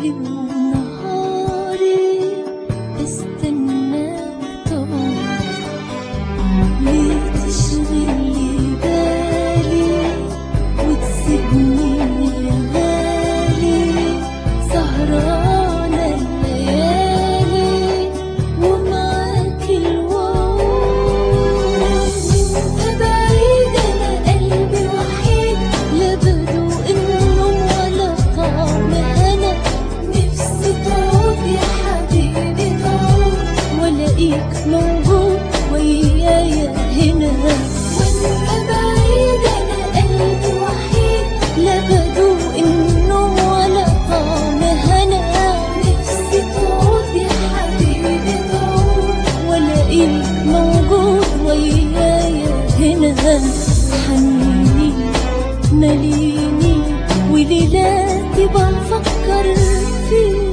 ليلي ونهاري استناك تقول ليه تشغلي بالي وتسيبني يا غالي سهرانة الليالي ومعاك الوعود. وانت بعيد انا قلبي وحيد لا بدوق النوم ولا طعم هنا. نفسي تعود يا حبيبي تعود والاقيك موجود ويايا هنا. وانت بعيد انا قلبي وحيد لا بدوق النوم ولا طعم هنا. نفسي تعود يا حبيبي تعود والاقيك موجود ويايا هنا. حنيني ماليني وليلاتي بفكر فيك.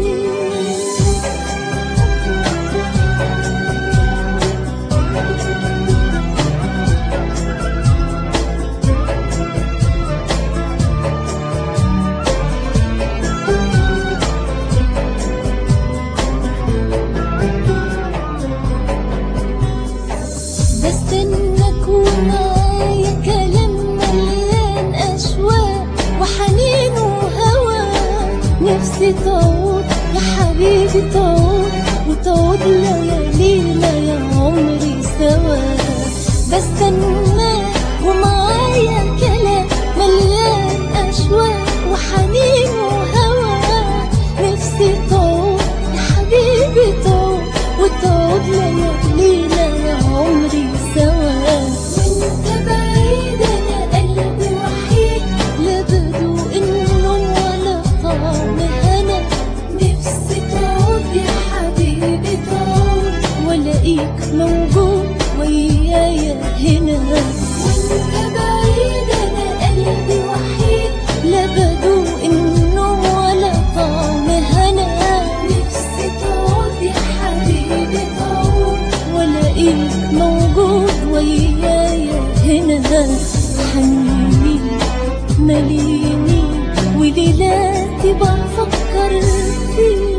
بستناك ومعايا كلام مليان أشواق وحنين وهوى. نفسي تعود يا حبيبي تعود وتعود ليالينا يا عمري سوا. بستناك ومعايا كلام مليان أشواق وحنين وهوى. نفسي تعود يا حبيبي تعود وتعود ليالينا يا عمري سوا. وانت بعيد انا قلبي وحيد لا بدوق النوم ولا طعم هنا. نفسي تعود يا حبيبي تعود والاقيك موجود ويايا هنا. وانت بعيد انا قلبي وحيد لا بدوق النوم ولا طعم هنا. نفسي تعود يا حبيبي تعود والاقيك موجود ويايا هنا. حنيني ماليني وليلاتي بفكر فيك.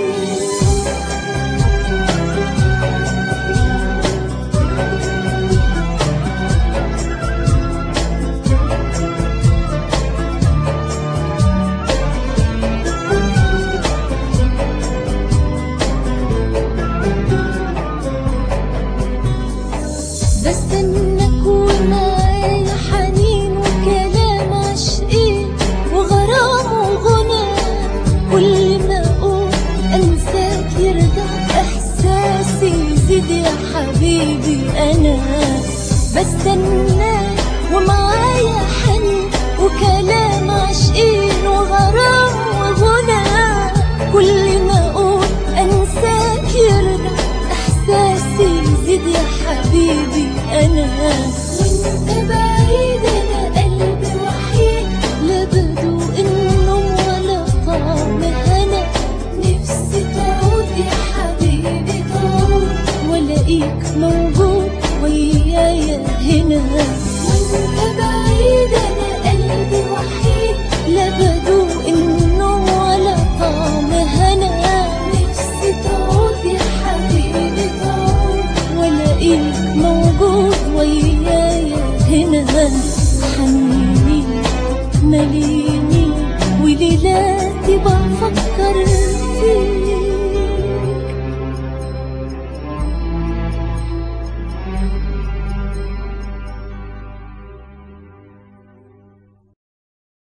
بستناك ومعايا حنين وكلام عشقين وغرام وغنى. كل ما اقول انساك يرجع احساسي يزيد يا حبيبي انا. بستناك ومعايا حنين وكلام عشقين وغرام وغنى. كل ما اقول انساك يرجع احساسي يزيد يا حبيبي انا. وانت بعيد انا قلبي وحيد لا بدوق النوم ولا طعم هنا. نفسي تعود يا حبيبي تعود والاقيك موجود ويايا هنا. وانت بعيد